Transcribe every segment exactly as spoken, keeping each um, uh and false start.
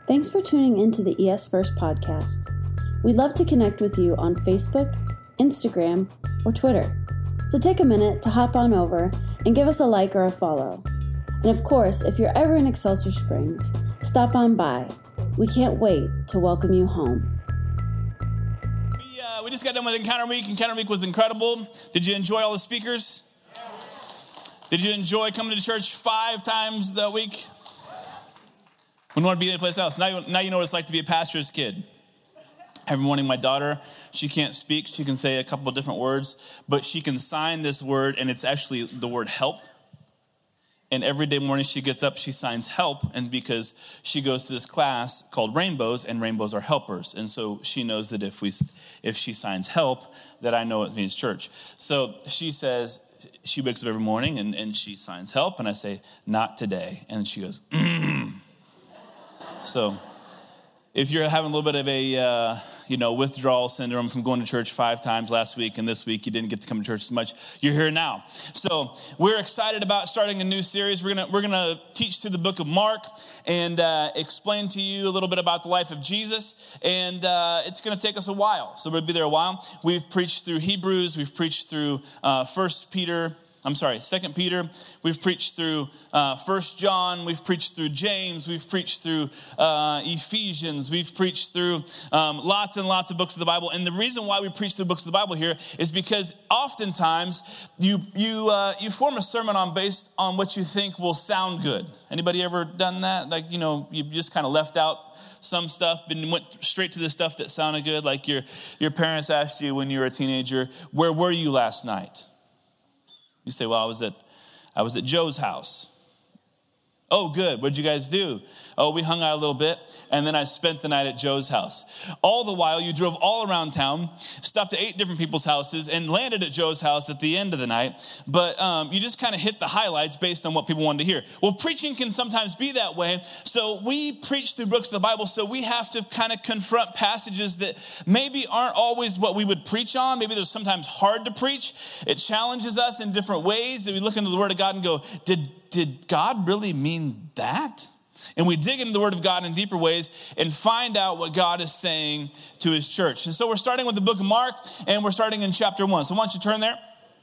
Thanks for tuning into the E S First podcast. We'd love to connect with you on Facebook, Instagram, or Twitter. So take a minute to hop on over and give us a like or a follow. And of course, if you're ever in Excelsior Springs, stop on by. We can't wait to welcome you home. We, uh, we just got done with Encounter Week. Encounter Week was incredible. Did you enjoy all the speakers? Did you enjoy coming to church five times the week? We don't want to be anyplace else. Now you, now you know what it's like to be a pastor's kid. Every morning, my daughter, she can't speak. She can say a couple of different words, but she can sign this word, and it's actually the word help. And every day morning she gets up, she signs help, and because she goes to this class called Rainbows, and rainbows are helpers. And so she knows that if we, if she signs help, that I know it means church. So she says, she wakes up every morning, and, and she signs help, and I say, not today. And she goes, mm. So if you're having a little bit of a, uh, you know, withdrawal syndrome from going to church five times last week and this week, you didn't get to come to church as much, you're here now. So we're excited about starting a new series. We're gonna we're gonna teach through the book of Mark and uh, explain to you a little bit about the life of Jesus. And uh, it's gonna take us a while. So we'll be there a while. We've preached through Hebrews. We've preached through uh, First Peter. I'm sorry, Second Peter. We've preached through uh, First John. We've preached through James. We've preached through uh, Ephesians. We've preached through um, lots and lots of books of the Bible. And the reason why we preach through books of the Bible here is because oftentimes you you uh, you form a sermon on based on what you think will sound good. Anybody ever done that? Like, you know, you just kind of left out some stuff and went straight to the stuff that sounded good. Like your your parents asked you when you were a teenager, "Where were you last night?" You say, well, I was at I was at Joe's house. Oh, good. What'd you guys do? Oh, we hung out a little bit, and then I spent the night at Joe's house. All the while, you drove all around town, stopped at eight different people's houses, and landed at Joe's house at the end of the night. But um, you just kind of hit the highlights based on what people wanted to hear. Well, preaching can sometimes be that way. So we preach through books of the Bible, so we have to kind of confront passages that maybe aren't always what we would preach on. Maybe they're sometimes hard to preach. It challenges us in different ways. And we look into the Word of God and go, did, did God really mean that? And we dig into the Word of God in deeper ways and find out what God is saying to His church. And so we're starting with the book of Mark, and we're starting in chapter one. So why don't you turn there,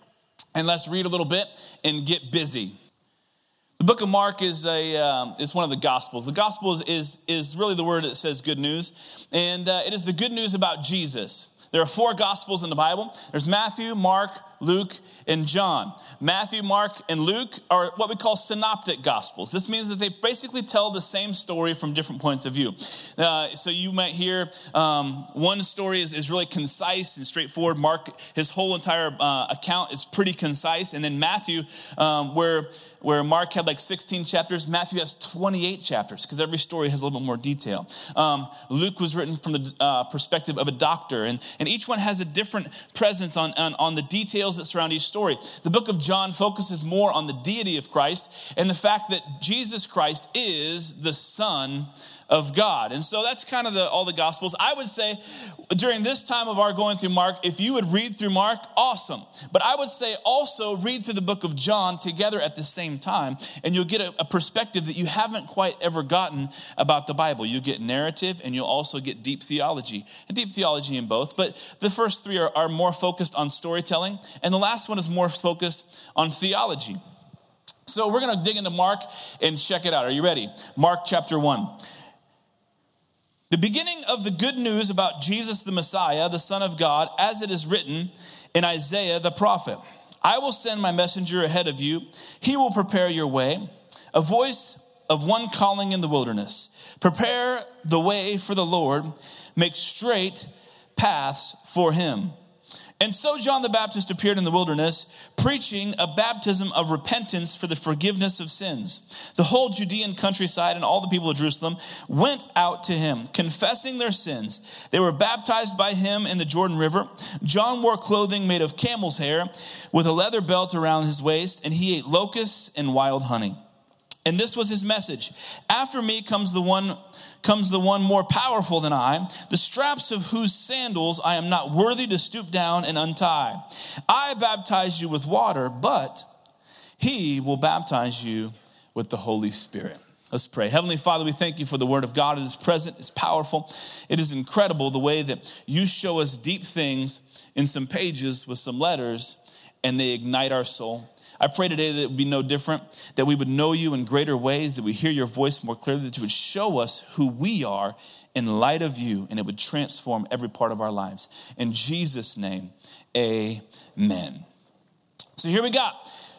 and let's read a little bit and get busy. The book of Mark is a um, is one of the Gospels. The Gospel is, is, is really the word that says good news, and uh, it is the good news about Jesus. There are four Gospels in the Bible. There's Matthew, Mark, Luke, and John. Matthew, Mark, and Luke are what we call synoptic Gospels. This means that they basically tell the same story from different points of view. Uh, so you might hear um, one story is, is really concise and straightforward. Mark, his whole entire uh, account is pretty concise. And then Matthew, um, where where Mark had like sixteen chapters, Matthew has twenty-eight chapters because every story has a little bit more detail. Um, Luke was written from the uh, perspective of a doctor, and, and each one has a different presence on, on, on the details that surround each story. The book of John focuses more on the deity of Christ and the fact that Jesus Christ is the Son of God. And so that's kind of the, all the Gospels. I would say during this time of our going through Mark, if you would read through Mark, awesome. But I would say also read through the book of John together at the same time, and you'll get a, a perspective that you haven't quite ever gotten about the Bible. You'll get narrative, and you'll also get deep theology, and deep theology in both. But the first three are, are more focused on storytelling, and the last one is more focused on theology. So we're going to dig into Mark and check it out. Are you ready? Mark chapter one. The beginning of the good news about Jesus the Messiah, the Son of God, as it is written in Isaiah the prophet. I will send my messenger ahead of you. He will prepare your way. A voice of one calling in the wilderness. Prepare the way for the Lord. Make straight paths for him. And so John the Baptist appeared in the wilderness, preaching a baptism of repentance for the forgiveness of sins. The whole Judean countryside and all the people of Jerusalem went out to him, confessing their sins. They were baptized by him in the Jordan River. John wore clothing made of camel's hair with a leather belt around his waist, and he ate locusts and wild honey. And this was his message. After me comes the one comes the one more powerful than I, the straps of whose sandals I am not worthy to stoop down and untie. I baptize you with water, but he will baptize you with the Holy Spirit. Let's pray. Heavenly Father, we thank you for the word of God. It is present, it's powerful. It is incredible the way that you show us deep things in some pages with some letters, and they ignite our soul. I pray today that it would be no different, that we would know you in greater ways, that we hear your voice more clearly, that you would show us who we are in light of you, and it would transform every part of our lives. In Jesus' name, amen. So here we got.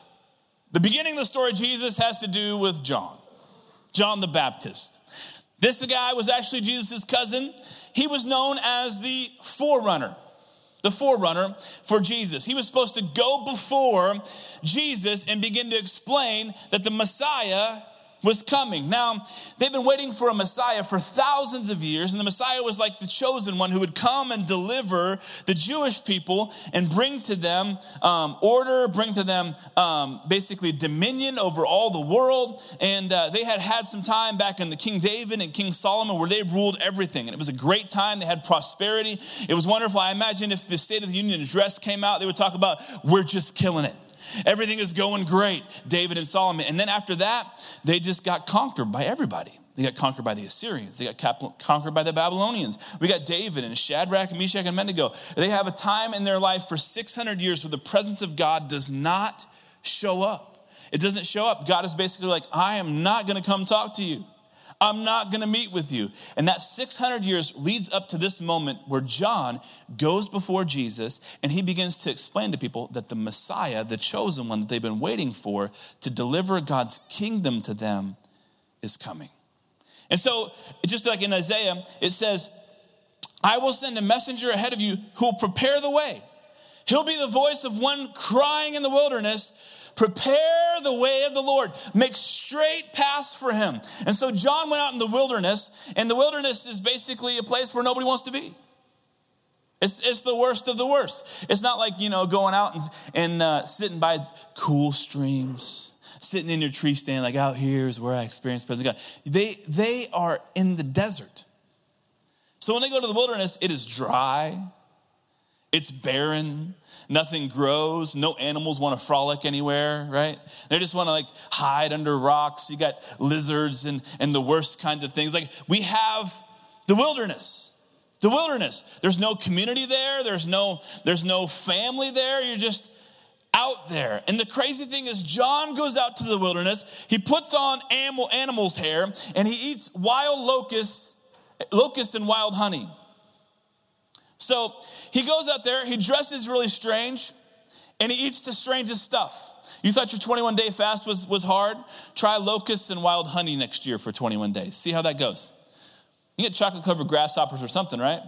The beginning of the story of Jesus has to do with John, John the Baptist. This guy was actually Jesus' cousin. He was known as the forerunner. The forerunner for Jesus. He was supposed to go before Jesus and begin to explain that the Messiah was coming. Now, they've been waiting for a Messiah for thousands of years, and the Messiah was like the chosen one who would come and deliver the Jewish people and bring to them um, order, bring to them um, basically dominion over all the world. And uh, they had had some time back in the King David and King Solomon where they ruled everything. And it was a great time. They had prosperity. It was wonderful. I imagine if the State of the Union address came out, they would talk about, we're just killing it. Everything is going great, David and Solomon. And then after that, they just got conquered by everybody. They got conquered by the Assyrians. They got cap- conquered by the Babylonians. We got David and Shadrach, Meshach, and Abednego. They have a time in their life for six hundred years where the presence of God does not show up. It doesn't show up. God is basically like, I am not going to come talk to you. I'm not going to meet with you. And that six hundred years leads up to this moment where John goes before Jesus and he begins to explain to people that the Messiah, the chosen one that they've been waiting for to deliver God's kingdom to them, is coming. And so, just like in Isaiah, it says, I will send a messenger ahead of you who will prepare the way. He'll be the voice of one crying in the wilderness, prepare the way of the Lord. Make straight paths for him. And so John went out in the wilderness, and the wilderness is basically a place where nobody wants to be. It's, it's the worst of the worst. It's not like, you know, going out and, and uh, sitting by cool streams, sitting in your tree stand, like out here is where I experience the presence of God. They, they are in the desert. So when they go to the wilderness, it is dry. It's barren. Nothing grows. No animals want to frolic anywhere, right? They just want to like hide under rocks. You got lizards and, and the worst kinds of things. Like we have the wilderness. The wilderness. There's no community there. There's no, there's no family there. You're just out there. And the crazy thing is John goes out to the wilderness. He puts on animal, animal's hair and he eats wild locusts, locusts and wild honey. So he goes out there, he dresses really strange, and he eats the strangest stuff. You thought your twenty-one day fast was, was hard? Try locusts and wild honey next year for twenty-one days. See how that goes. You get chocolate-covered grasshoppers or something, right?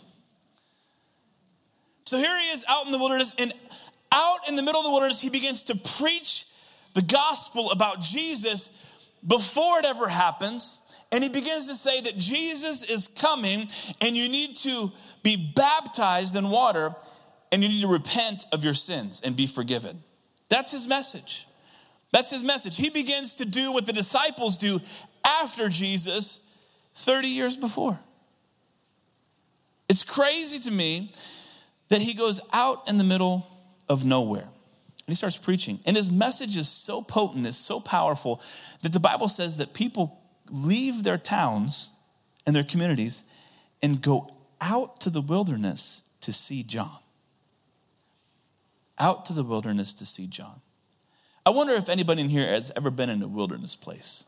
So here he is out in the wilderness, and out in the middle of the wilderness, he begins to preach the gospel about Jesus before it ever happens. And he begins to say that Jesus is coming, and you need to be baptized in water, and you need to repent of your sins and be forgiven. That's his message. That's his message. He begins to do what the disciples do after Jesus thirty years before. It's crazy to me that he goes out in the middle of nowhere and he starts preaching. And his message is so potent, it's so powerful that the Bible says that people leave their towns and their communities and go out to the wilderness to see John. Out to the wilderness to see John. I wonder if anybody in here has ever been in a wilderness place.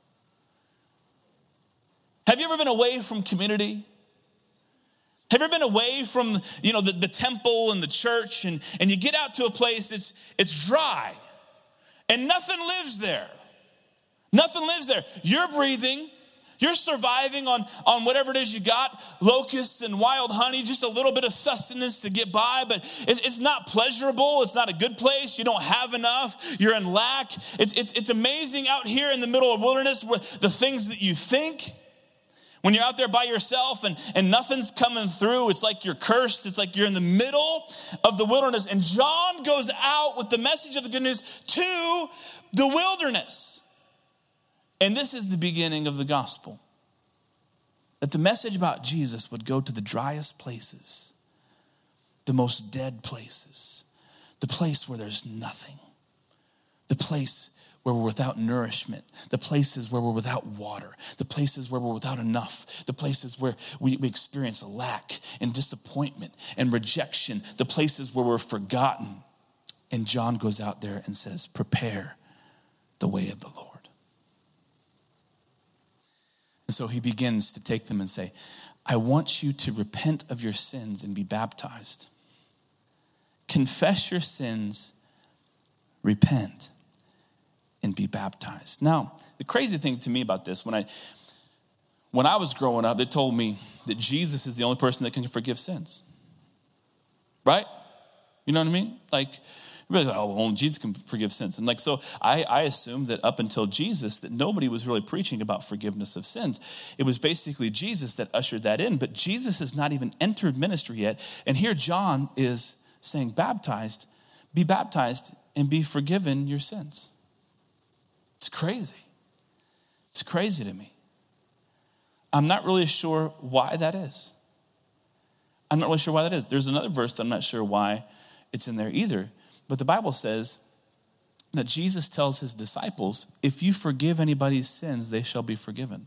Have you ever been away from community? Have you ever been away from, you know, the, the temple and the church, and, and you get out to a place, it's, it's dry and nothing lives there. Nothing lives there. You're breathing. You're surviving on, on whatever it is you got, locusts and wild honey, just a little bit of sustenance to get by, but it's, it's not pleasurable. It's not a good place. You don't have enough. You're in lack. It's, it's, it's amazing out here in the middle of wilderness where the things that you think, when you're out there by yourself and, and nothing's coming through, it's like you're cursed. It's like you're in the middle of the wilderness. And John goes out with the message of the good news to the wilderness. And this is the beginning of the gospel. That the message about Jesus would go to the driest places, the most dead places, the place where there's nothing, the place where we're without nourishment, the places where we're without water, the places where we're without enough, the places where we, we experience lack and disappointment and rejection, the places where we're forgotten. And John goes out there and says, prepare the way of the Lord. And so he begins to take them and say, I want you to repent of your sins and be baptized. Confess your sins, repent, and be baptized. Now, the crazy thing to me about this, when I when I was growing up, they told me that Jesus is the only person that can forgive sins. Right? You know what I mean? Like, like oh, well, only Jesus can forgive sins. And like, so I, I assumed that up until Jesus, that nobody was really preaching about forgiveness of sins. It was basically Jesus that ushered that in. But Jesus has not even entered ministry yet. And here John is saying, baptized, be baptized and be forgiven your sins. It's crazy. It's crazy to me. I'm not really sure why that is. I'm not really sure why that is. There's another verse that I'm not sure why it's in there either. But the Bible says that Jesus tells his disciples, if you forgive anybody's sins, they shall be forgiven.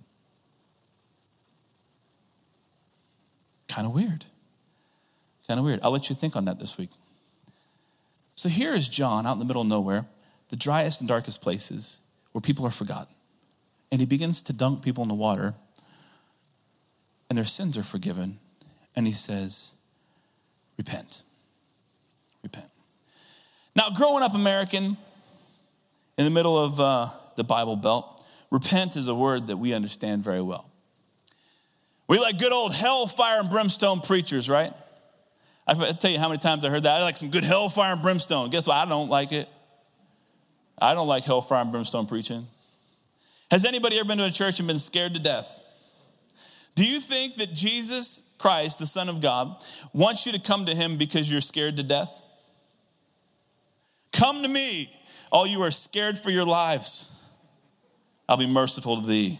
Kind of weird. Kind of weird. I'll let you think on that this week. So here is John out in the middle of nowhere, the driest and darkest places where people are forgotten. And he begins to dunk people in the water, and their sins are forgiven. And he says, repent. Repent. Now, growing up American, in the middle of uh, the Bible Belt, repent is a word that we understand very well. We like good old hellfire and brimstone preachers, right? I tell you how many times I heard that. I like some good hellfire and brimstone. Guess what? I don't like it. I don't like hellfire and brimstone preaching. Has anybody ever been to a church and been scared to death? Do you think that Jesus Christ, the Son of God, wants you to come to him because you're scared to death? Come to me, all you are scared for your lives. I'll be merciful to thee.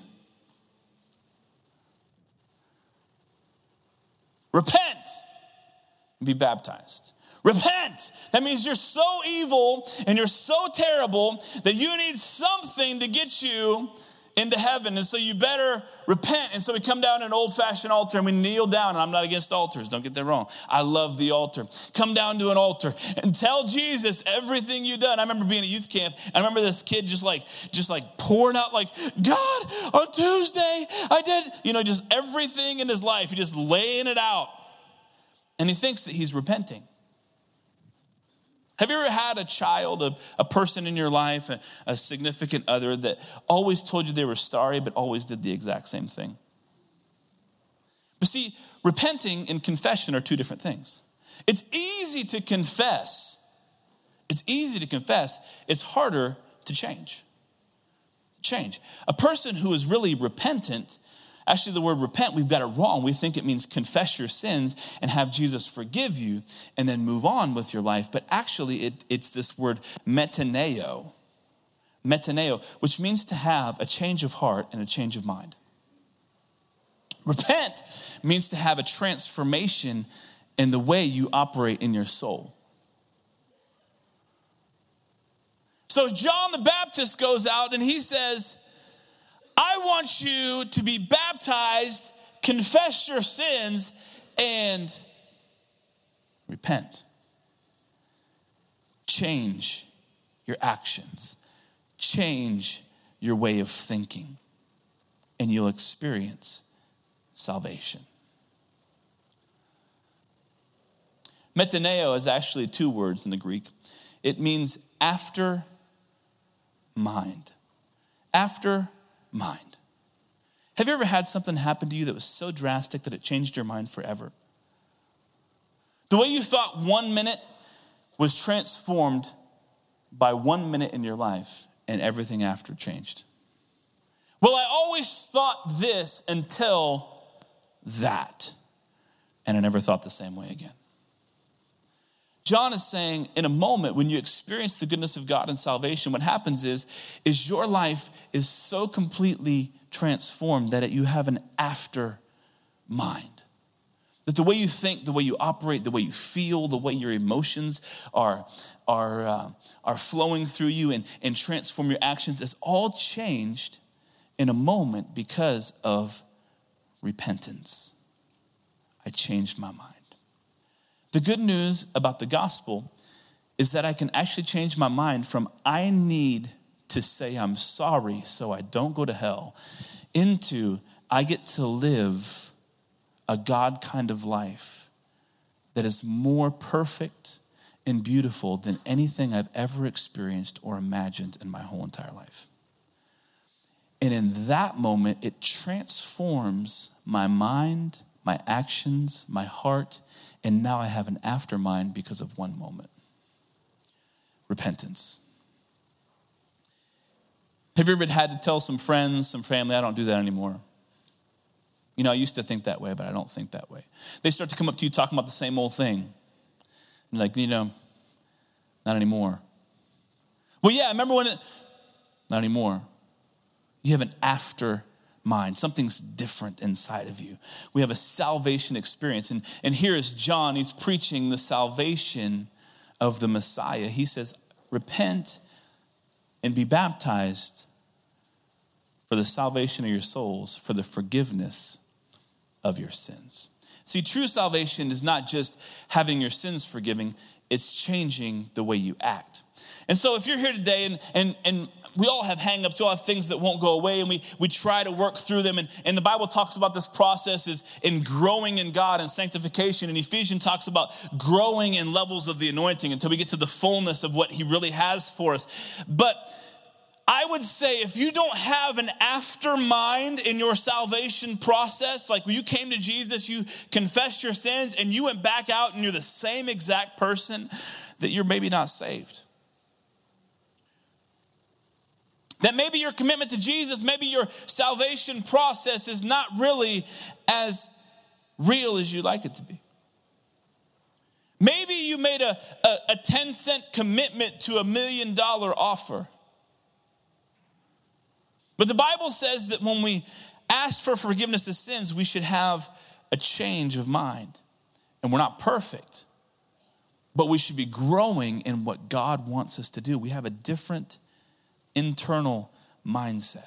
Repent and be baptized. Repent. That means you're so evil and you're so terrible that you need something to get you into heaven. And so you better repent. And so we come down to an old-fashioned altar and we kneel down. And I'm not against altars. Don't get that wrong. I love the altar. Come down to an altar and tell Jesus everything you've done. I remember being at youth camp. I remember this kid just like, just like pouring out like, God, on Tuesday, I did, you know, just everything in his life. He just laying it out. And he thinks that he's repenting. Have you ever had a child, a, a person in your life, a, a significant other that always told you they were sorry, but always did the exact same thing? But see, repenting and confession are two different things. It's easy to confess. It's easy to confess. It's harder to change. Change. A person who is really repentant, actually, the word repent, we've got it wrong. We think it means confess your sins and have Jesus forgive you and then move on with your life. But actually, it, it's this word metaneo. Metaneo, which means to have a change of heart and a change of mind. Repent means to have a transformation in the way you operate in your soul. So John the Baptist goes out and he says, I want you to be baptized, confess your sins, and repent. Change your actions. Change your way of thinking. And you'll experience salvation. Metaneo is actually two words in the Greek. It means after mind. After mind. Have you ever had something happen to you that was so drastic that it changed your mind forever? The way you thought one minute was transformed by one minute in your life, and everything after changed. Well, I always thought this until that, and I never thought the same way again. John is saying in a moment when you experience the goodness of God and salvation, what happens is, is your life is so completely transformed that it, you have an after mind. That the way you think, the way you operate, the way you feel, the way your emotions are, are, uh, are flowing through you and, and transform your actions is all changed in a moment because of repentance. I changed my mind. The good news about the gospel is that I can actually change my mind from I need to say I'm sorry so I don't go to hell into I get to live a God kind of life that is more perfect and beautiful than anything I've ever experienced or imagined in my whole entire life. And in that moment, it transforms my mind, my actions, my heart, and now I have an aftermind because of one moment. Repentance. Have you ever had to tell some friends, some family, I don't do that anymore? You know, I used to think that way, but I don't think that way. They start to come up to you talking about the same old thing. You're like, you know, not anymore. Well, yeah, I remember when it, not anymore. You have an after mind. Something's different inside of you. We have a salvation experience. And, and here is John. He's preaching the salvation of the Messiah. He says, repent and be baptized for the salvation of your souls, for the forgiveness of your sins. See, true salvation is not just having your sins forgiven, it's changing the way you act. And so if you're here today and and and we all have hang-ups, we all have things that won't go away, and we, we try to work through them. And, and the Bible talks about this process is in growing in God and sanctification. And Ephesians talks about growing in levels of the anointing until we get to the fullness of what he really has for us. But I would say if you don't have an after mind in your salvation process, like when you came to Jesus, you confessed your sins and you went back out and you're the same exact person, that you're maybe not saved. That maybe your commitment to Jesus, maybe your salvation process is not really as real as you'd like it to be. Maybe you made a, a, a ten cent commitment to a million dollar offer. But the Bible says that when we ask for forgiveness of sins, we should have a change of mind. And we're not perfect, but we should be growing in what God wants us to do. We have a different internal mindset.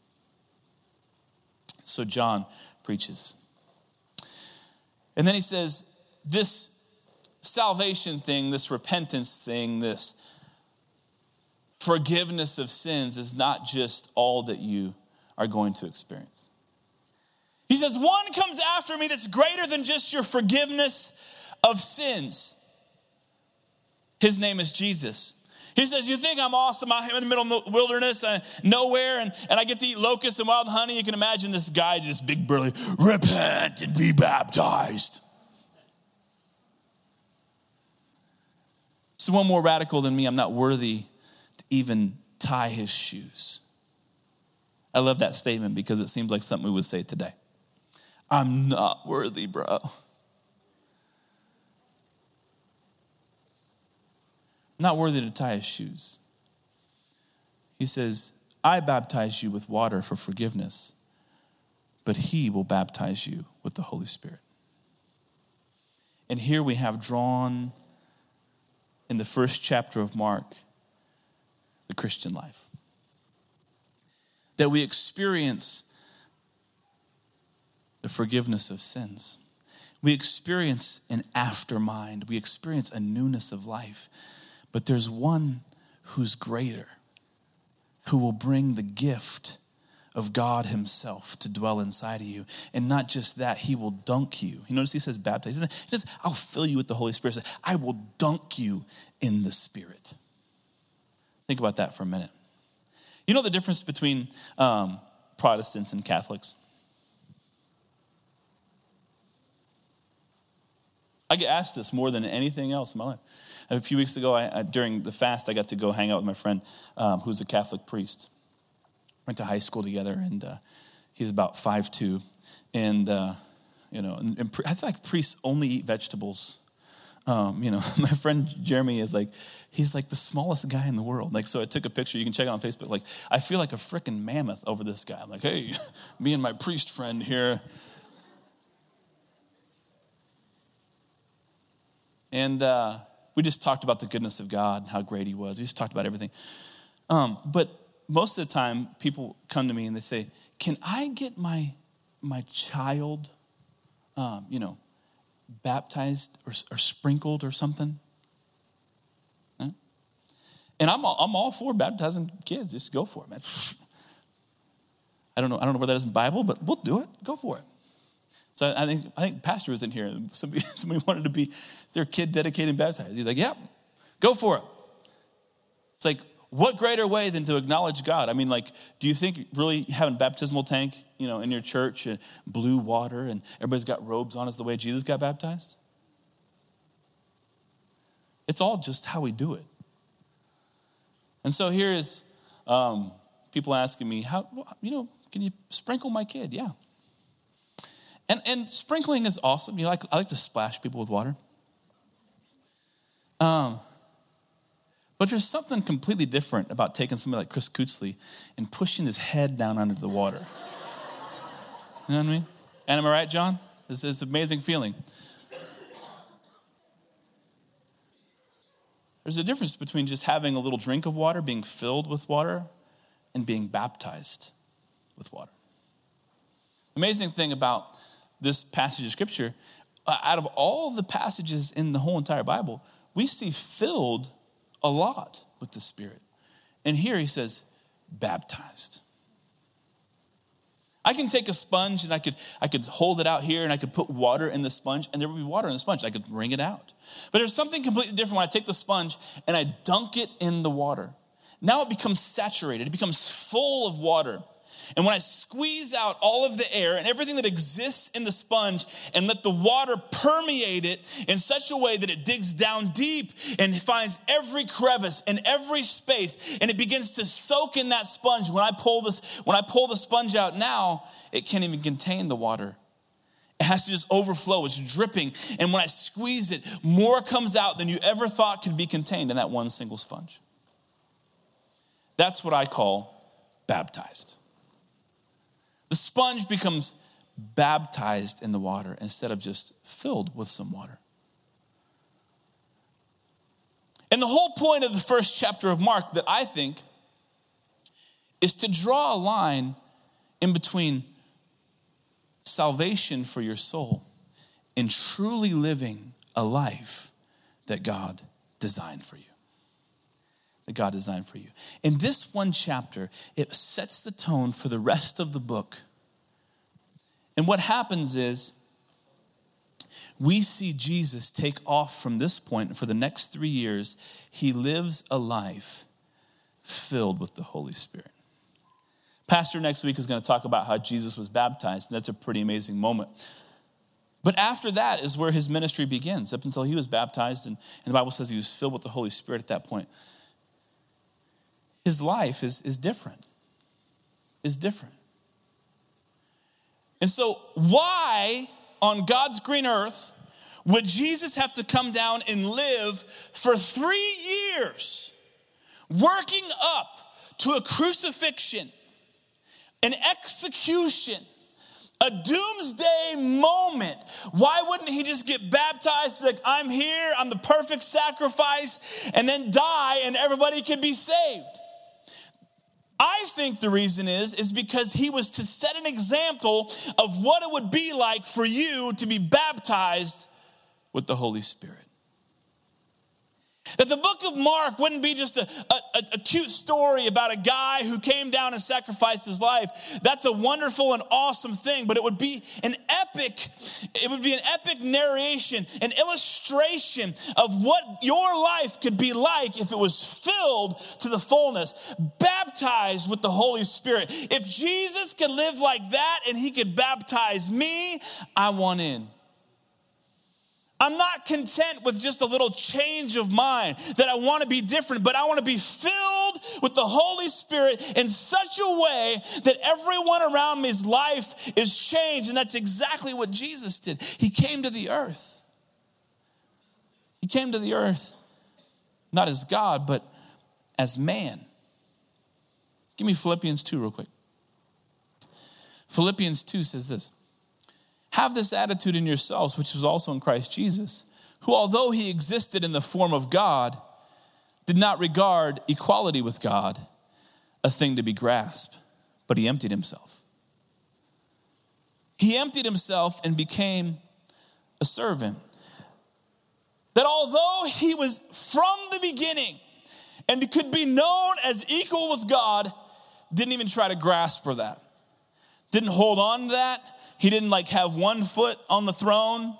So John preaches. And then he says, this salvation thing, this repentance thing, this forgiveness of sins is not just all that you are going to experience. He says, one comes after me that's greater than just your forgiveness of sins. His name is Jesus. He says, you think I'm awesome out here in the middle of the wilderness, uh, nowhere, and, and I get to eat locusts and wild honey? You can imagine this guy, just big burly, repent and be baptized. So one more radical than me, I'm not worthy to even tie his shoes. I love that statement because it seems like something we would say today. I'm not worthy, bro. Not worthy to tie his shoes. He says, I baptize you with water for forgiveness, but he will baptize you with the Holy Spirit. And here we have drawn in the first chapter of Mark, the Christian life. That we experience the forgiveness of sins. We experience an aftermind. We experience a newness of life. But there's one who's greater, who will bring the gift of God himself to dwell inside of you. And not just that, he will dunk you. You notice he says baptize. He says, I'll fill you with the Holy Spirit. I will dunk you in the Spirit. Think about that for a minute. You know the difference between um, Protestants and Catholics? I get asked this more than anything else in my life. A few weeks ago, I, I, during the fast, I got to go hang out with my friend um, who's a Catholic priest. Went to high school together, and uh, he's about five two. And, uh, you know, and, and I feel like priests only eat vegetables. Um, you know, my friend Jeremy is like, he's like the smallest guy in the world. Like, so I took a picture. You can check it on Facebook. Like, I feel like a freaking mammoth over this guy. I'm like, hey, me and my priest friend here. And uh, we just talked about the goodness of God and how great he was. We just talked about everything. Um, but most of the time, people come to me and they say, can I get my my child, um, you know, baptized or, or sprinkled or something? Huh? And I'm all, I'm all for baptizing kids. Just go for it, man. I don't know. I don't know where that is in the Bible, but we'll do it. Go for it. So I think I think Pastor was in here. Somebody, somebody wanted to be their kid dedicated and baptized. He's like, "Yep, yeah, go for it." It's like, what greater way than to acknowledge God? I mean, like, do you think really having a baptismal tank, you know, in your church, and blue water, and everybody's got robes on is the way Jesus got baptized? It's all just how we do it. And so here is um, people asking me, "How, you know, can you sprinkle my kid?" Yeah. And and sprinkling is awesome. You know, I like, I like to splash people with water. Um, but there's something completely different about taking somebody like Chris Cootsley and pushing his head down under the water. You know what I mean? And am I right, John? This is an amazing feeling. There's a difference between just having a little drink of water, being filled with water, and being baptized with water. The amazing thing about this passage of Scripture, uh, out of all the passages in the whole entire Bible, we see filled a lot with the Spirit. And here he says, baptized. I can take a sponge and I could I could hold it out here and I could put water in the sponge and there would be water in the sponge. I could wring it out. But there's something completely different when I take the sponge and I dunk it in the water. Now it becomes saturated. It becomes full of water. And when I squeeze out all of the air and everything that exists in the sponge and let the water permeate it in such a way that it digs down deep and finds every crevice and every space and it begins to soak in that sponge. When I pull this, when I pull the sponge out now, it can't even contain the water. It has to just overflow. It's dripping. And when I squeeze it, more comes out than you ever thought could be contained in that one single sponge. That's what I call baptized. The sponge becomes baptized in the water instead of just filled with some water. And the whole point of the first chapter of Mark that I think is to draw a line in between salvation for your soul and truly living a life that God designed for you. That God designed for you. In this one chapter, it sets the tone for the rest of the book. And what happens is we see Jesus take off from this point, and for the next three years, he lives a life filled with the Holy Spirit. Pastor next week is going to talk about how Jesus was baptized, and that's a pretty amazing moment. But after that is where his ministry begins, up until he was baptized, and, and the Bible says he was filled with the Holy Spirit at that point. His life is, is different, is different. And so why on God's green earth would Jesus have to come down and live for three years working up to a crucifixion, an execution, a doomsday moment? Why wouldn't he just get baptized, be like, I'm here, I'm the perfect sacrifice, and then die and everybody can be saved? I think the reason is, is because he was to set an example of what it would be like for you to be baptized with the Holy Spirit. That the book of Mark wouldn't be just a, a, a cute story about a guy who came down and sacrificed his life. That's a wonderful and awesome thing, but it would be an epic, it would be an epic narration, an illustration of what your life could be like if it was filled to the fullness, baptized with the Holy Spirit. If Jesus could live like that and he could baptize me, I want in. I'm not content with just a little change of mind that I want to be different, but I want to be filled with the Holy Spirit in such a way that everyone around me's life is changed. And that's exactly what Jesus did. He came to the earth. He came to the earth, not as God, but as man. Give me Philippians two real quick. Philippians two says this. Have this attitude in yourselves, which was also in Christ Jesus, who, although he existed in the form of God, did not regard equality with God a thing to be grasped, but he emptied himself. He emptied himself and became a servant. That although he was from the beginning and could be known as equal with God, didn't even try to grasp for that. Didn't hold on to that. He didn't like have one foot on the throne,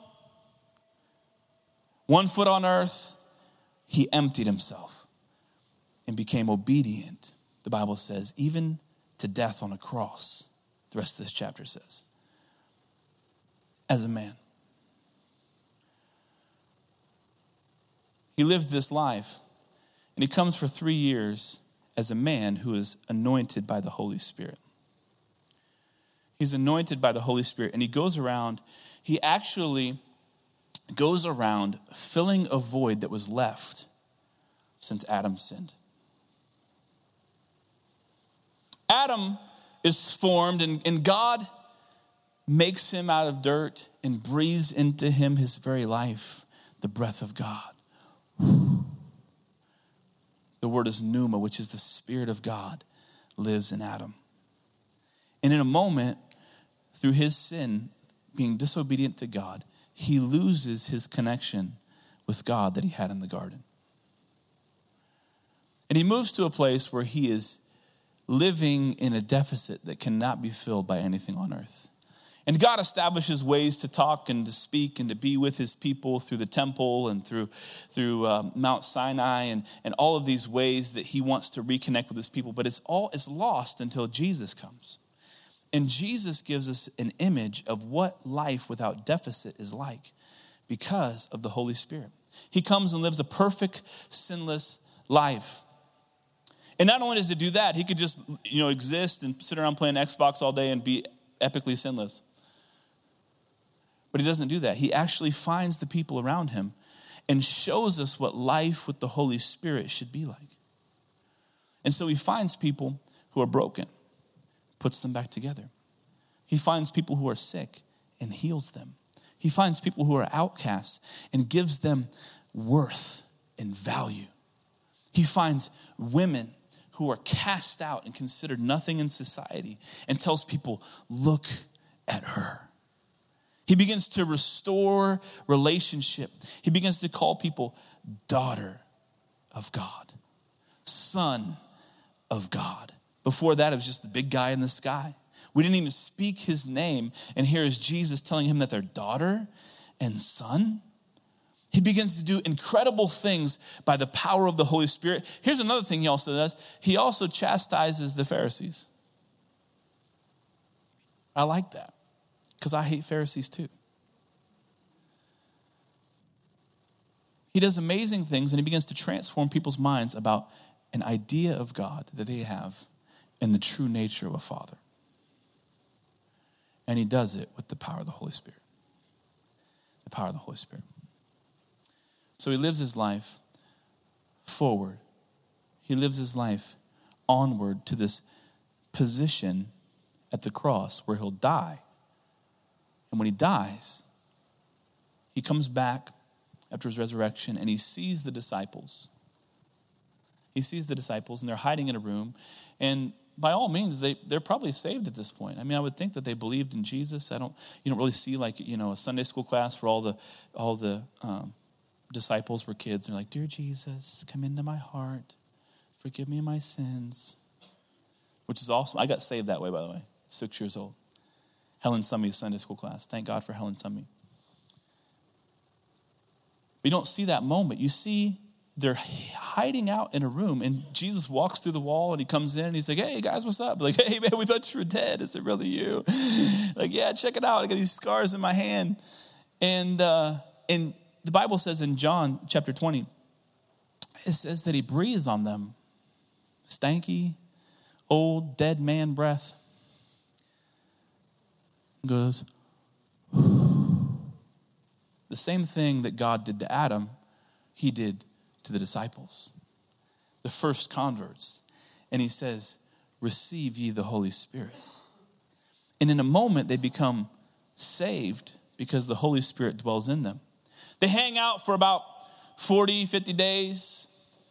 one foot on earth. He emptied himself and became obedient, the Bible says, even to death on a cross. The rest of this chapter says, as a man. He lived this life, and he comes for three years as a man who is anointed by the Holy Spirit. He's anointed by the Holy Spirit, and he goes around, he actually goes around filling a void that was left since Adam sinned. Adam is formed, and, and God makes him out of dirt and breathes into him his very life, the breath of God. The word is pneuma, which is the Spirit of God, lives in Adam. And in a moment, through his sin, being disobedient to God, he loses his connection with God that he had in the garden. And he moves to a place where he is living in a deficit that cannot be filled by anything on earth. And God establishes ways to talk and to speak and to be with his people through the temple and through through um, Mount Sinai and, and all of these ways that he wants to reconnect with his people. But it's all it's lost until Jesus comes. And Jesus gives us an image of what life without deficit is like because of the Holy Spirit. He comes and lives a perfect, sinless life. And not only does he do that, he could just, you know, exist and sit around playing Xbox all day and be epically sinless. But he doesn't do that. He actually finds the people around him and shows us what life with the Holy Spirit should be like. And so he finds people who are broken, puts them back together. He finds people who are sick and heals them. He finds people who are outcasts and gives them worth and value. He finds women who are cast out and considered nothing in society and tells people, look at her. He begins to restore relationship. He begins to call people daughter of God, son of God. Before that, it was just the big guy in the sky. We didn't even speak his name. And here is Jesus telling him that they're daughter and son. He begins to do incredible things by the power of the Holy Spirit. Here's another thing he also does. He also chastises the Pharisees. I like that because I hate Pharisees too. He does amazing things and he begins to transform people's minds about an idea of God that they have and the true nature of a father. And he does it with the power of the Holy Spirit. The power of the Holy Spirit. So he lives his life forward. He lives his life onward to this position at the cross where he'll die. And when he dies, he comes back after his resurrection and he sees the disciples. He sees the disciples and they're hiding in a room. And by all means, they, they're probably saved at this point. I mean, I would think that they believed in Jesus. I don't, you don't really see like, you know, a Sunday school class where all the, all the um, disciples were kids. And they're like, dear Jesus, come into my heart. Forgive me my sins. Which is awesome. I got saved that way, by the way. Six years old. Helen Summey's Sunday school class. Thank God for Helen Summey. But you don't see that moment. You see they're hiding out in a room and Jesus walks through the wall and he comes in and he's like, hey guys, what's up? Like, hey man, we thought you were dead. Is it really you? Like, yeah, check it out. I got these scars in my hand. And uh, and the Bible says in John chapter twenty, it says that he breathes on them. Stanky, old, dead man breath. Goes, the same thing that God did to Adam, he did to the disciples, the first converts. And he says, receive ye the Holy Spirit. And in a moment, they become saved because the Holy Spirit dwells in them. They hang out for about forty, fifty days.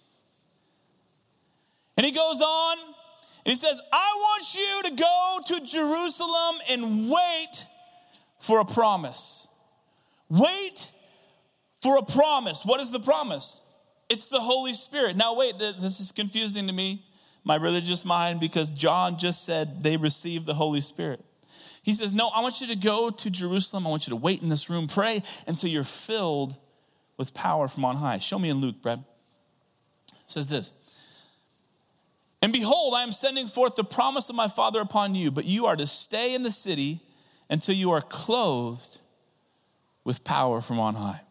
And he goes on and he says, I want you to go to Jerusalem and wait for a promise. Wait for a promise. What is the promise? It's the Holy Spirit. Now wait, this is confusing to me, my religious mind, because John just said they received the Holy Spirit. He says, no, I want you to go to Jerusalem. I want you to wait in this room, pray until you're filled with power from on high. Show me in Luke, Brad. It says this. And behold, I am sending forth the promise of my Father upon you, but you are to stay in the city until you are clothed with power from on high.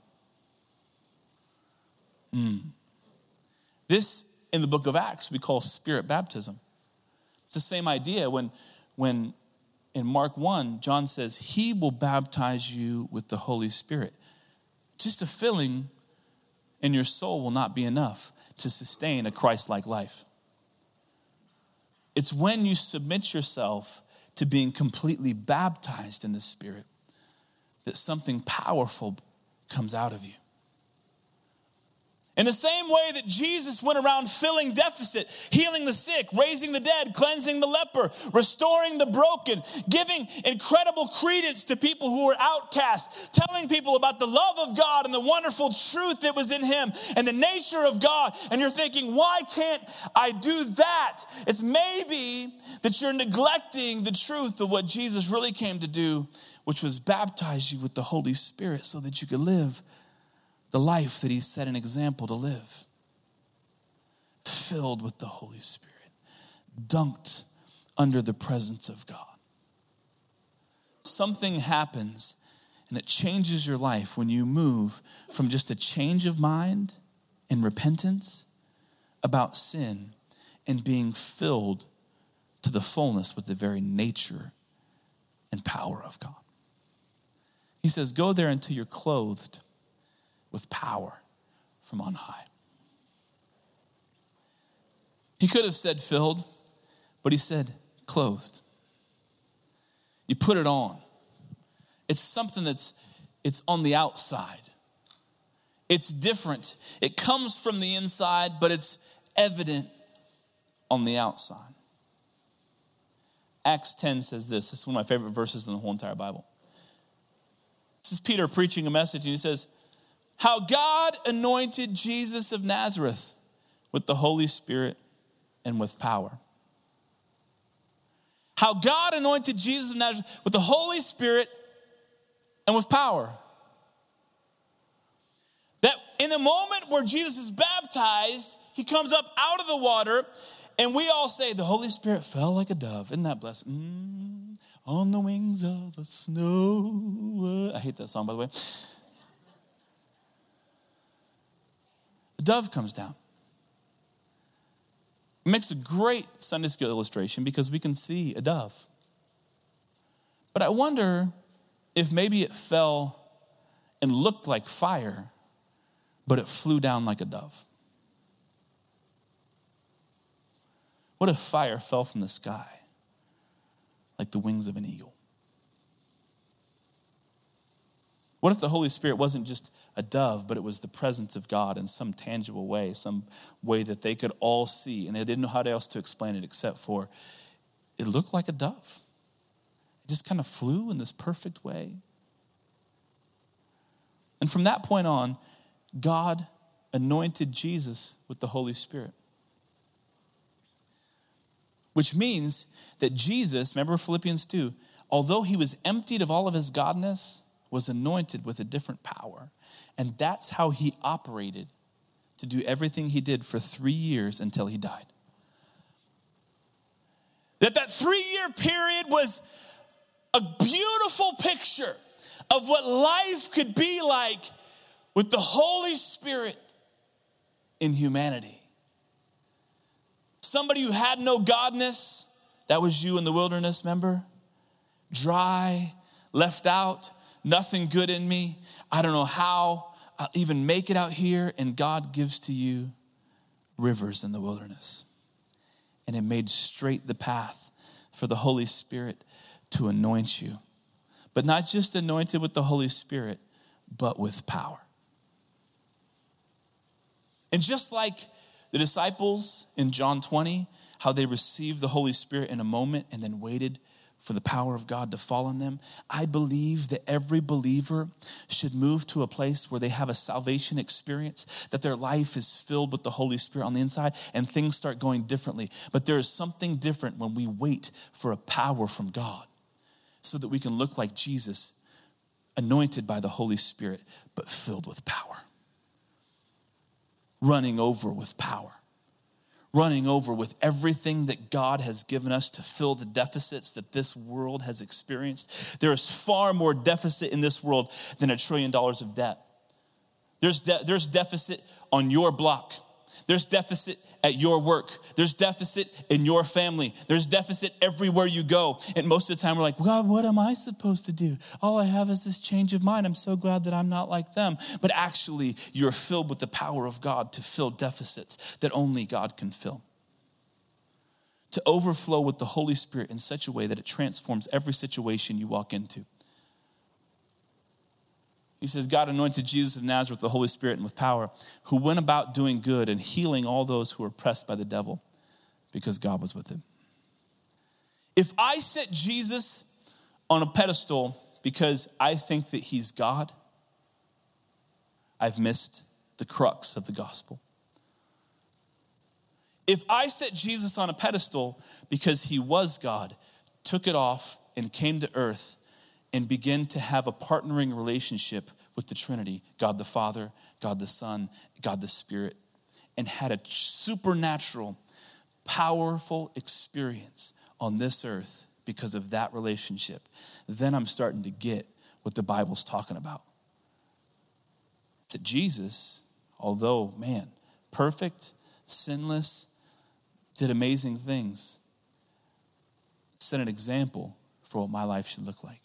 Mm. This, in the book of Acts, we call spirit baptism. It's the same idea when, when in Mark one, John says, he will baptize you with the Holy Spirit. Just a filling in your soul will not be enough to sustain a Christ-like life. It's when you submit yourself to being completely baptized in the Spirit that something powerful comes out of you. In the same way that Jesus went around filling deficit, healing the sick, raising the dead, cleansing the leper, restoring the broken, giving incredible credence to people who were outcast, telling people about the love of God and the wonderful truth that was in him and the nature of God. And you're thinking, why can't I do that? It's maybe that you're neglecting the truth of what Jesus really came to do, which was baptize you with the Holy Spirit so that you could live the life that he set an example to live. Filled with the Holy Spirit. Dunked under the presence of God. Something happens and it changes your life when you move from just a change of mind and repentance about sin and being filled to the fullness with the very nature and power of God. He says, go there until you're clothed with power from on high. He could have said filled, but he said clothed. You put it on. It's something that's, it's on the outside. It's different. It comes from the inside, but it's evident on the outside. Acts ten says this. This is one of my favorite verses in the whole entire Bible. This is Peter preaching a message, and he says, how God anointed Jesus of Nazareth with the Holy Spirit and with power. How God anointed Jesus of Nazareth with the Holy Spirit and with power. That in the moment where Jesus is baptized, he comes up out of the water, and we all say, the Holy Spirit fell like a dove. Isn't that blessed? Mm, on the wings of a snow. I hate that song, by the way. A dove comes down. It makes a great Sunday school illustration because we can see a dove. But I wonder if maybe it fell and looked like fire, but it flew down like a dove. What if fire fell from the sky like the wings of an eagle? What if the Holy Spirit wasn't just a dove, but it was the presence of God in some tangible way, some way that they could all see, and they didn't know how else to explain it except for it looked like a dove. It just kind of flew in this perfect way. And from that point on, God anointed Jesus with the Holy Spirit. Which means that Jesus, remember Philippians two, although he was emptied of all of his godness, was anointed with a different power. And that's how he operated to do everything he did for three years until he died. That that three-year period was a beautiful picture of what life could be like with the Holy Spirit in humanity. Somebody who had no godness, that was you in the wilderness, remember? Dry, left out, nothing good in me. I don't know how I'll even make it out here. And God gives to you rivers in the wilderness. And it made straight the path for the Holy Spirit to anoint you. But not just anointed with the Holy Spirit, but with power. And just like the disciples in John twenty, how they received the Holy Spirit in a moment and then waited for the power of God to fall on them, I believe that every believer should move to a place where they have a salvation experience, that their life is filled with the Holy Spirit on the inside and things start going differently. But there is something different when we wait for a power from God so that we can look like Jesus, anointed by the Holy Spirit, but filled with power. Running over with power. Running over with everything that God has given us to fill the deficits that this world has experienced. There is far more deficit in this world than a trillion dollars of debt. There's, de- there's deficit on your block. There's deficit at your work. There's deficit in your family. There's deficit everywhere you go. And most of the time we're like, God, what am I supposed to do? All I have is this change of mind. I'm so glad that I'm not like them. But actually, you're filled with the power of God to fill deficits that only God can fill. To overflow with the Holy Spirit in such a way that it transforms every situation you walk into. He says, God anointed Jesus of Nazareth with the Holy Spirit and with power, who went about doing good and healing all those who were oppressed by the devil, because God was with him. If I set Jesus on a pedestal because I think that he's God, I've missed the crux of the gospel. If I set Jesus on a pedestal because he was God, took it off and came to earth, and begin to have a partnering relationship with the Trinity, God the Father, God the Son, God the Spirit, and had a supernatural, powerful experience on this earth because of that relationship, then I'm starting to get what the Bible's talking about. That Jesus, although, man, perfect, sinless, did amazing things, set an example for what my life should look like.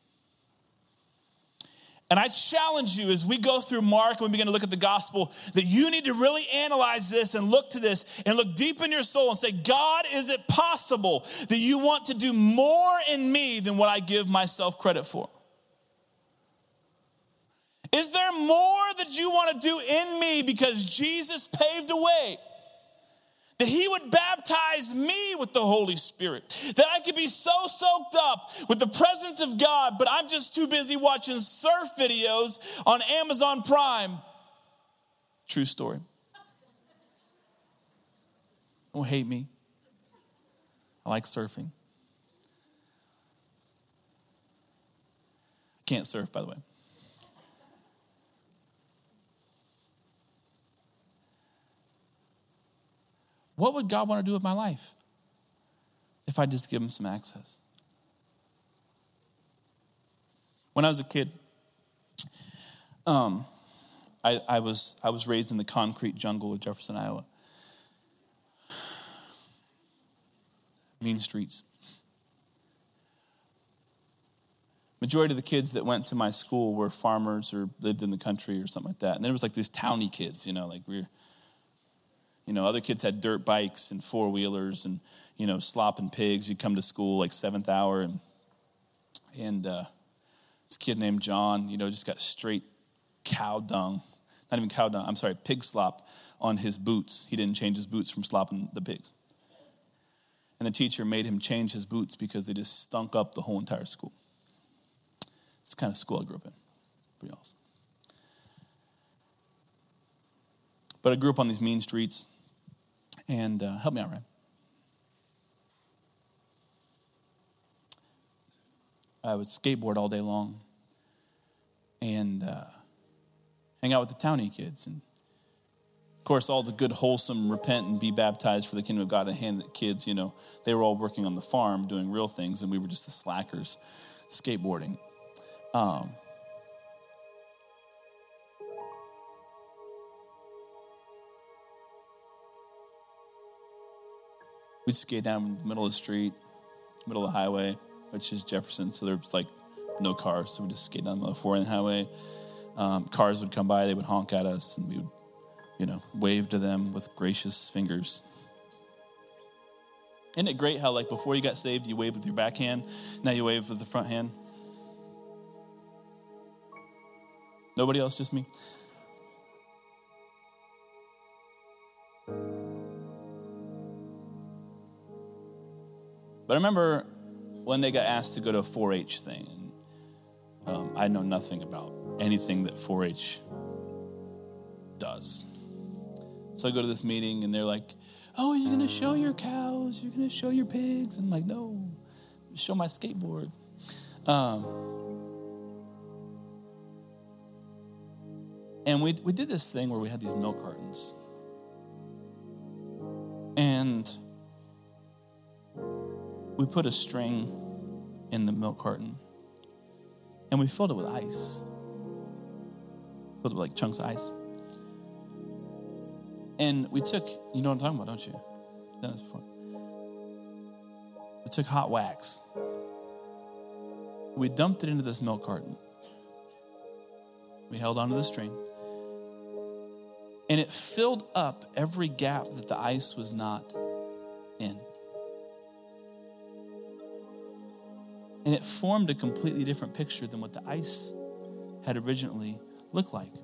And I challenge you as we go through Mark and we begin to look at the gospel that you need to really analyze this and look to this and look deep in your soul and say, God, is it possible that you want to do more in me than what I give myself credit for? Is there more that you want to do in me because Jesus paved a way? That he would baptize me with the Holy Spirit. That I could be so soaked up with the presence of God, but I'm just too busy watching surf videos on Amazon Prime. True story. Don't hate me. I like surfing. I can't surf, by the way. What would God want to do with my life if I just give him some access? When I was a kid, um, I, I was I was raised in the concrete jungle of Jefferson, Iowa. Mean streets. Majority of the kids that went to my school were farmers or lived in the country or something like that. And there was like these towny kids, you know, like we we're You know, other kids had dirt bikes and four-wheelers and, you know, slopping pigs. You'd come to school like seventh hour and and uh, this kid named John, you know, just got straight cow dung. Not even cow dung, I'm sorry, pig slop on his boots. He didn't change his boots from slopping the pigs. And the teacher made him change his boots because they just stunk up the whole entire school. It's the kind of school I grew up in. Pretty awesome. But I grew up on these mean streets. And uh, help me out, Ryan. I would skateboard all day long and uh, hang out with the townie kids. And, of course, all the good, wholesome, repent and be baptized for the kingdom of God and hand kids, you know, they were all working on the farm doing real things, and we were just the slackers skateboarding. Um, We'd skate down the middle of the street, middle of the highway, which is Jefferson, so there's like no cars, so we just skate down the four-lane highway. Um, cars would come by, they would honk at us, and we would, you know, wave to them with gracious fingers. Isn't it great how, like, before you got saved, you waved with your back hand, now you wave with the front hand? Nobody else, just me? But I remember one day I got asked to go to a four H thing. And, um, I know nothing about anything that four H does. So I go to this meeting and they're like, oh, you're going to show your cows, you're going to show your pigs. And I'm like, no, show my skateboard. Um, and we we did this thing where we had these milk cartons. And we put a string in the milk carton and we filled it with ice. Filled it with like chunks of ice. And we took, you know what I'm talking about, don't you? You've done this before. We took hot wax. We dumped it into this milk carton. We held onto the string. And it filled up every gap that the ice was not in. And it formed a completely different picture than what the ice had originally looked like.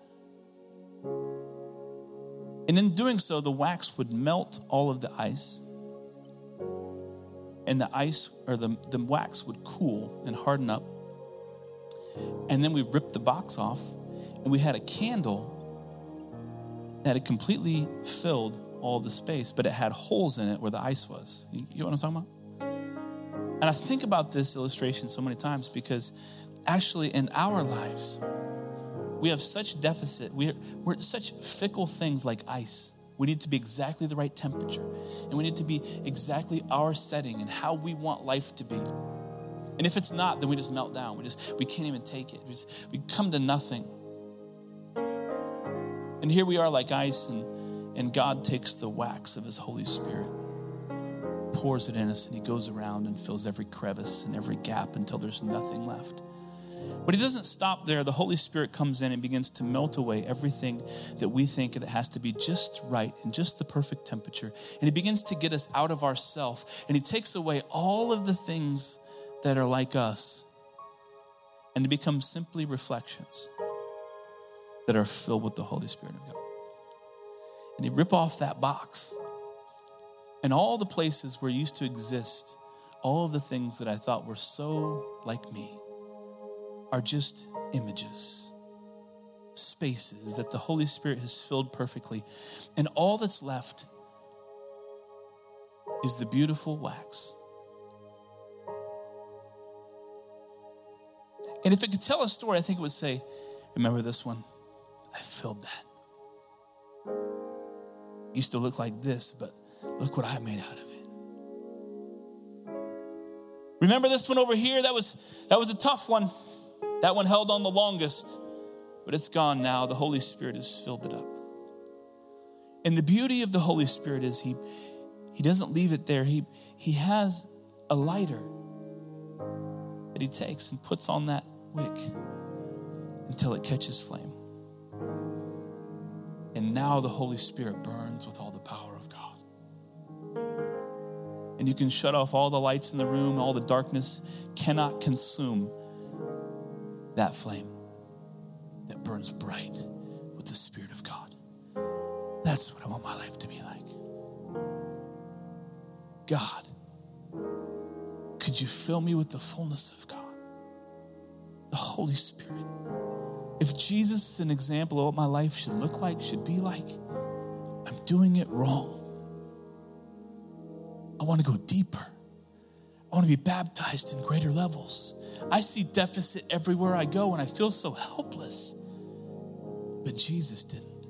And in doing so, the wax would melt all of the ice. And the ice, or the, the wax would cool and harden up. And then we ripped the box off, and we had a candle that had completely filled all the space, but it had holes in it where the ice was. You, you know what I'm talking about? And I think about this illustration so many times because actually in our lives, we have such deficit. We're, we're such fickle things like ice. We need to be exactly the right temperature. And we need to be exactly our setting and how we want life to be. And if it's not, then we just melt down. We just, we can't even take it. We just, we come to nothing. And here we are like ice, and, and God takes the wax of his Holy Spirit, pours it in us, and he goes around and fills every crevice and every gap until there's nothing left. But he doesn't stop there. The Holy Spirit comes in and begins to melt away everything that we think that has to be just right and just the perfect temperature. And he begins to get us out of ourself, and he takes away all of the things that are like us, and to become simply reflections that are filled with the Holy Spirit of God. And he rip off that box, and all the places where used to exist, all of the things that I thought were so like me are just images, spaces that the Holy Spirit has filled perfectly. And all that's left is the beautiful wax. And if it could tell a story, I think it would say, remember this one? I filled that. It used to look like this, but look what I made out of it. Remember this one over here? That was, that was a tough one. That one held on the longest, but it's gone now. The Holy Spirit has filled it up. And the beauty of the Holy Spirit is he, he doesn't leave it there. He, he has a lighter that he takes and puts on that wick until it catches flame. And now the Holy Spirit burns with all the power of God. And you can shut off all the lights in the room, all the darkness cannot consume that flame that burns bright with the Spirit of God. That's what I want my life to be like. God, could you fill me with the fullness of God? The Holy Spirit. If Jesus is an example of what my life should look like, should be like, I'm doing it wrong. I want to go deeper. I want to be baptized in greater levels. I see deficit everywhere I go and I feel so helpless. But Jesus didn't.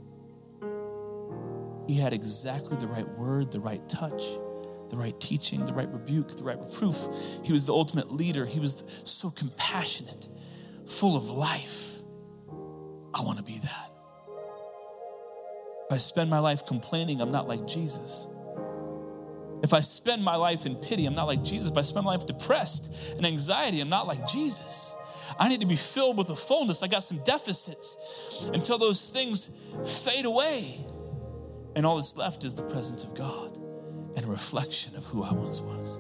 He had exactly the right word, the right touch, the right teaching, the right rebuke, the right reproof. He was the ultimate leader. He was so compassionate, full of life. I want to be that. If I spend my life complaining, I'm not like Jesus. If I spend my life in pity, I'm not like Jesus. If I spend my life depressed and anxiety, I'm not like Jesus. I need to be filled with the fullness. I got some deficits until those things fade away. And all that's left is the presence of God and a reflection of who I once was.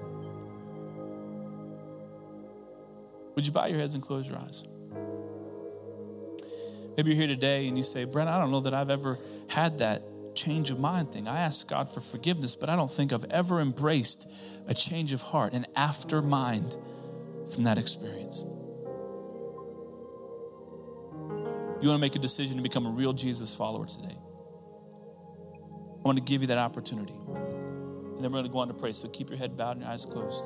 Would you bow your heads and close your eyes? Maybe you're here today and you say, Brent, I don't know that I've ever had that change of mind thing. I ask God for forgiveness, but I don't think I've ever embraced a change of heart, an after mind from that experience. You want to make a decision to become a real Jesus follower today? I want to give you that opportunity. And then we're going to go on to pray. So keep your head bowed and your eyes closed.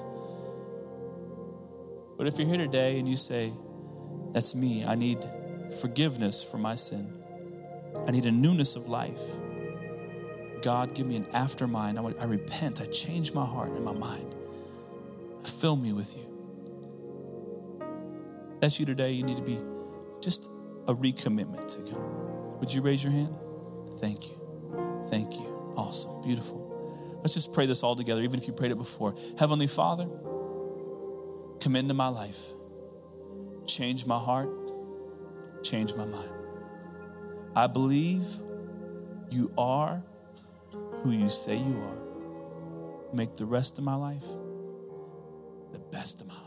But if you're here today and you say, that's me, I need forgiveness for my sin. I need a newness of life. God, give me an after mind. I, want, I repent. I change my heart and my mind. Fill me with you. If that's you today. You need to be just a recommitment to God. Would you raise your hand? Thank you. Thank you. Awesome. Beautiful. Let's just pray this all together, even if you prayed it before. Heavenly Father, come into my life. Change my heart. Change my mind. I believe you are who you say you are. Make the rest of my life the best of my life.